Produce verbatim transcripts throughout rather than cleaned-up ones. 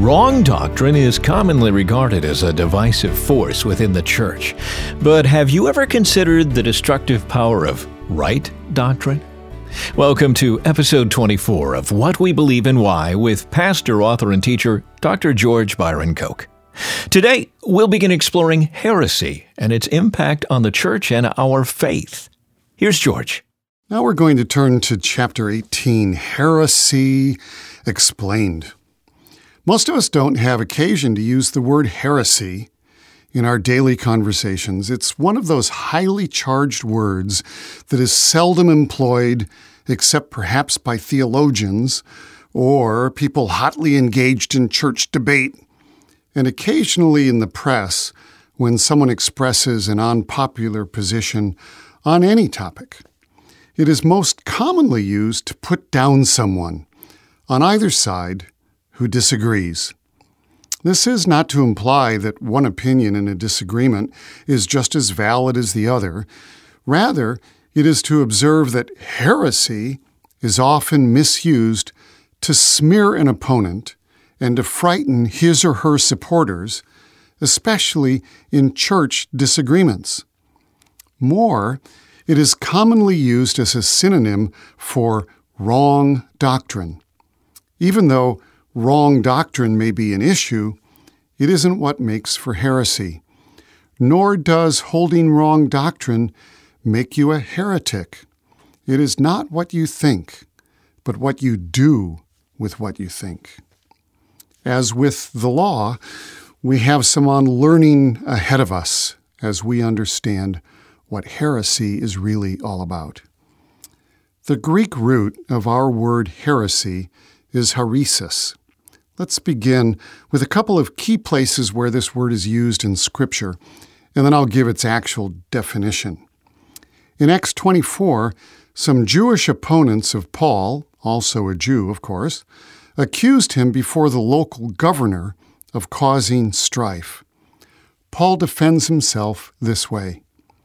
Wrong doctrine is commonly regarded as a divisive force within the church. But have you ever considered the destructive power of right doctrine? Welcome to episode twenty-four of What We Believe and Why with pastor, author, and teacher Doctor George Byron Koch. Today, we'll begin exploring heresy and its impact on the church and our faith. Here's George. Now we're going to turn to chapter eighteen, Heresy Explained. Most of us don't have occasion to use the word heresy in our daily conversations. It's one of those highly charged words that is seldom employed except perhaps by theologians or people hotly engaged in church debate, and occasionally in the press when someone expresses an unpopular position on any topic. It is most commonly used to put down someone on either side who disagrees. This is not to imply that one opinion in a disagreement is just as valid as the other. Rather, it is to observe that heresy is often misused to smear an opponent and to frighten his or her supporters, especially in church disagreements. More, it is commonly used as a synonym for wrong doctrine. Even though wrong doctrine may be an issue, it isn't what makes for heresy. Nor does holding wrong doctrine make you a heretic. It is not what you think, but what you do with what you think. As with the law, we have some unlearning ahead of us as we understand what heresy is really all about. The Greek root of our word heresy is heresis. Let's begin with a couple of key places where this word is used in Scripture, and then I'll give its actual definition. In Acts twenty-four, some Jewish opponents of Paul, also a Jew, of course, accused him before the local governor of causing strife. Paul defends himself this way.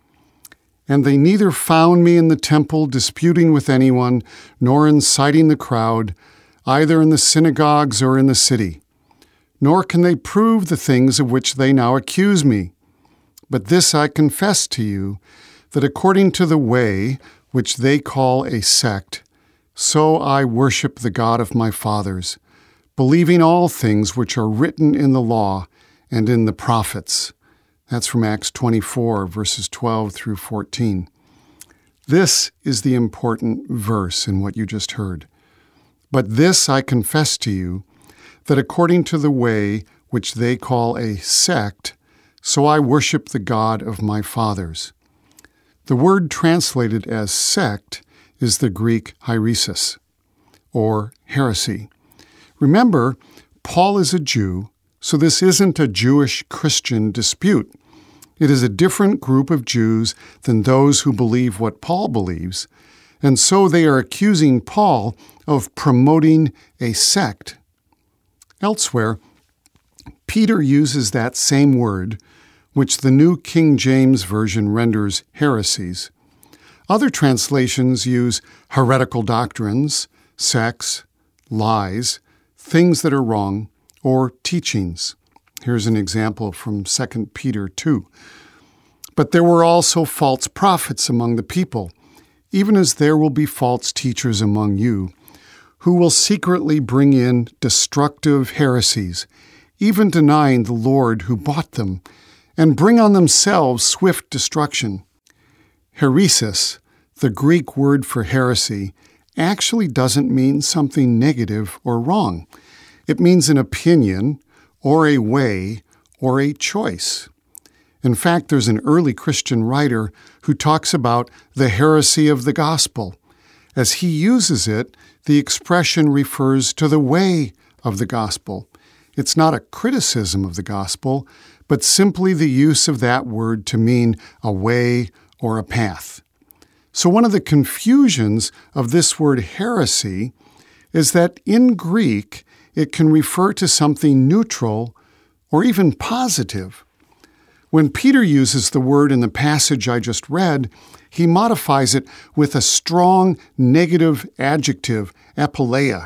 And they neither found me in the temple disputing with anyone, nor inciting the crowd, either in the synagogues or in the city. Nor can they prove the things of which they now accuse me. But this I confess to you, that according to the way which they call a sect, so I worship the God of my fathers, believing all things which are written in the law and in the prophets. That's from Acts twenty-four, verses twelve through fourteen. This is the important verse in what you just heard. But this I confess to you, that according to the way which they call a sect, so I worship the God of my fathers. The word translated as sect is the Greek heresis, or heresy. Remember, Paul is a Jew, so this isn't a Jewish-Christian dispute. It is a different group of Jews than those who believe what Paul believes, and so they are accusing Paul of promoting a sect. Elsewhere, Peter uses that same word, which the New King James Version renders heresies. Other translations use heretical doctrines, sects, lies, things that are wrong, or teachings. Here's an example from Second Peter two. But there were also false prophets among the people, even as there will be false teachers among you, who will secretly bring in destructive heresies, even denying the Lord who bought them, and bring on themselves swift destruction. Heresis, the Greek word for heresy, actually doesn't mean something negative or wrong. It means an opinion, or a way, or a choice. In fact, there's an early Christian writer who talks about the heresy of the gospel. As he uses it, the expression refers to the way of the gospel. It's not a criticism of the gospel, but simply the use of that word to mean a way or a path. So one of the confusions of this word heresy is that in Greek, it can refer to something neutral or even positive. When Peter uses the word in the passage I just read, he modifies it with a strong negative adjective, apoleia,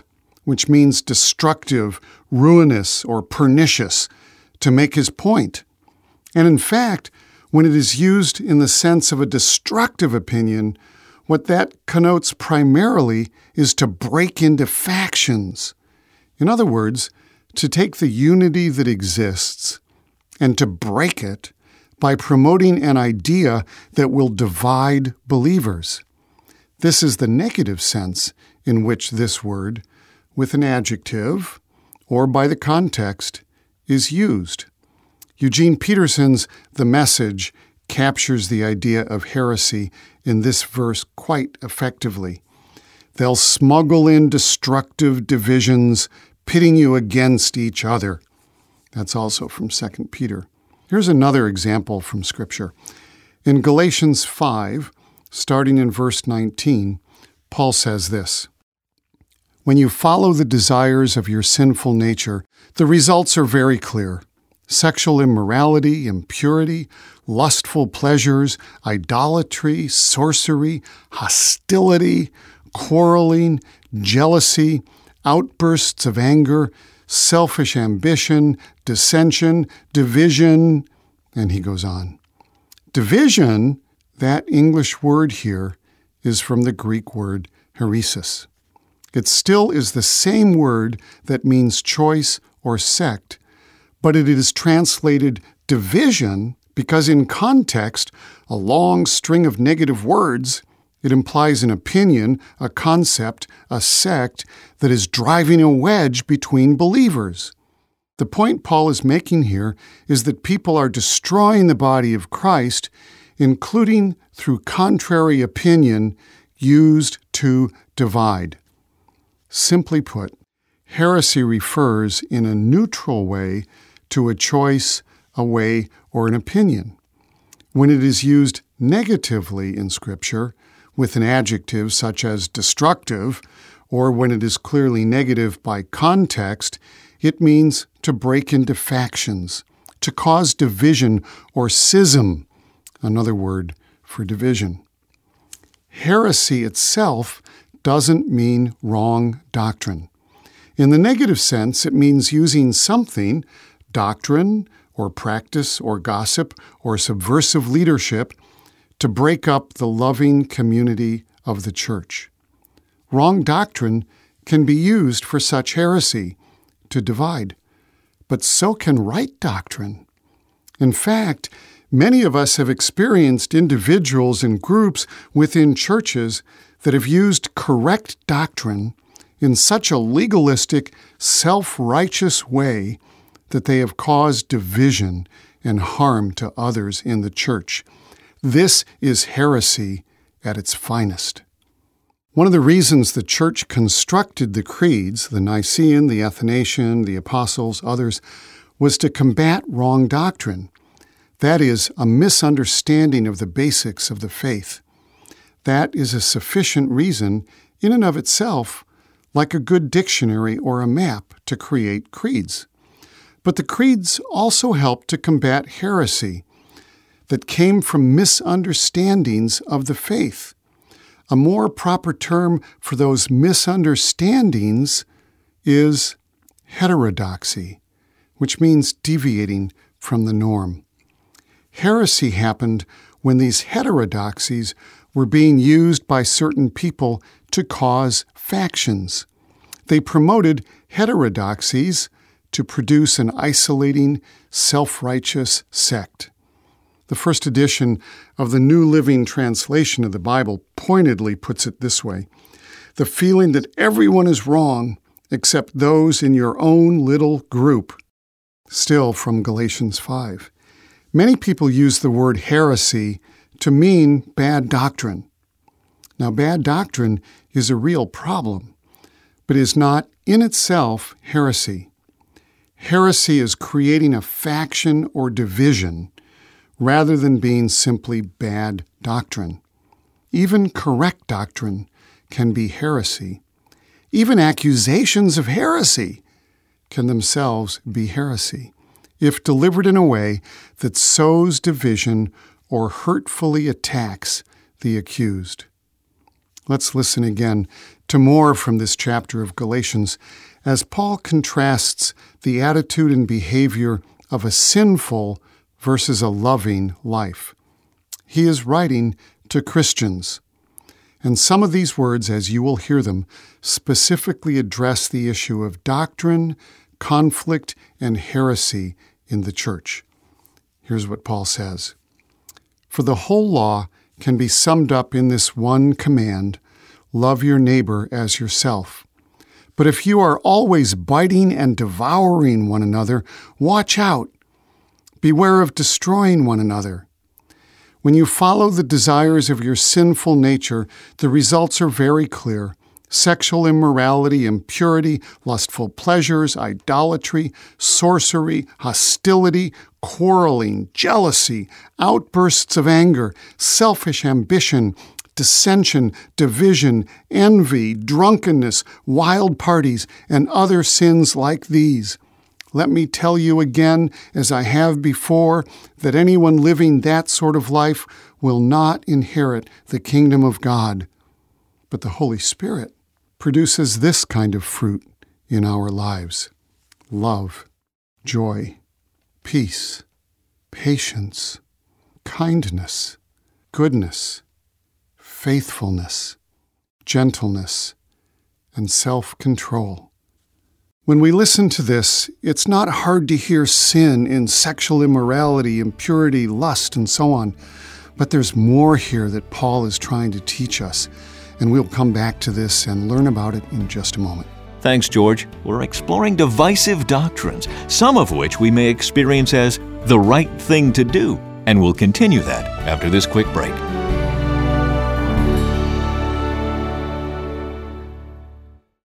which means destructive, ruinous, or pernicious, to make his point. And in fact, when it is used in the sense of a destructive opinion, what that connotes primarily is to break into factions. In other words, to take the unity that exists and to break it by promoting an idea that will divide believers. This is the negative sense in which this word, with an adjective or by the context, is used. Eugene Peterson's The Message captures the idea of heresy in this verse quite effectively. They'll smuggle in destructive divisions, pitting you against each other. That's also from Second Peter. Here's another example from Scripture. In Galatians five, starting in verse nineteen, Paul says this, "When you follow the desires of your sinful nature, the results are very clear. Sexual immorality, impurity, lustful pleasures, idolatry, sorcery, hostility, quarreling, jealousy, outbursts of anger, selfish ambition, dissension, division," and he goes on. Division, that English word here, is from the Greek word heresis. It still is the same word that means choice or sect, but it is translated division because in context, a long string of negative words, it implies an opinion, a concept, a sect that is driving a wedge between believers. The point Paul is making here is that people are destroying the body of Christ, including through contrary opinion used to divide. Simply put, heresy refers in a neutral way to a choice, a way, or an opinion. When it is used negatively in Scripture, with an adjective such as destructive, or when it is clearly negative by context, it means to break into factions, to cause division or schism, another word for division. Heresy itself doesn't mean wrong doctrine. In the negative sense, it means using something, doctrine or practice or gossip or subversive leadership, to break up the loving community of the church. Wrong doctrine can be used for such heresy, to divide, but so can right doctrine. In fact, many of us have experienced individuals and groups within churches that have used correct doctrine in such a legalistic, self-righteous way that they have caused division and harm to others in the church. This is heresy at its finest. One of the reasons the church constructed the creeds, the Nicene, the Athanasian, the Apostles, others, was to combat wrong doctrine. That is, a misunderstanding of the basics of the faith. That is a sufficient reason, in and of itself, like a good dictionary or a map, to create creeds. But the creeds also help to combat heresy that came from misunderstandings of the faith. A more proper term for those misunderstandings is heterodoxy, which means deviating from the norm. Heresy happened when these heterodoxies were being used by certain people to cause factions. They promoted heterodoxies to produce an isolating, self-righteous sect. The first edition of the New Living Translation of the Bible pointedly puts it this way: the feeling that everyone is wrong except those in your own little group. Still from Galatians five. Many people use the word heresy to mean bad doctrine. Now, bad doctrine is a real problem, but is not in itself heresy. Heresy is creating a faction or division rather than being simply bad doctrine. Even correct doctrine can be heresy. Even accusations of heresy can themselves be heresy, if delivered in a way that sows division or hurtfully attacks the accused. Let's listen again to more from this chapter of Galatians as Paul contrasts the attitude and behavior of a sinful versus a loving life. He is writing to Christians, and some of these words, as you will hear them, specifically address the issue of doctrine, conflict, and heresy in the church. Here's what Paul says. For the whole law can be summed up in this one command, love your neighbor as yourself. But if you are always biting and devouring one another, watch out. Beware of destroying one another. When you follow the desires of your sinful nature, the results are very clear. Sexual immorality, impurity, lustful pleasures, idolatry, sorcery, hostility, quarreling, jealousy, outbursts of anger, selfish ambition, dissension, division, envy, drunkenness, wild parties, and other sins like these. Let me tell you again, as I have before, that anyone living that sort of life will not inherit the kingdom of God. But the Holy Spirit produces this kind of fruit in our lives: love, joy, peace, patience, kindness, goodness, faithfulness, gentleness, and self-control. When we listen to this, it's not hard to hear sin in sexual immorality, impurity, lust, and so on. But there's more here that Paul is trying to teach us, and we'll come back to this and learn about it in just a moment. Thanks, George. We're exploring divisive doctrines, some of which we may experience as the right thing to do, and we'll continue that after this quick break.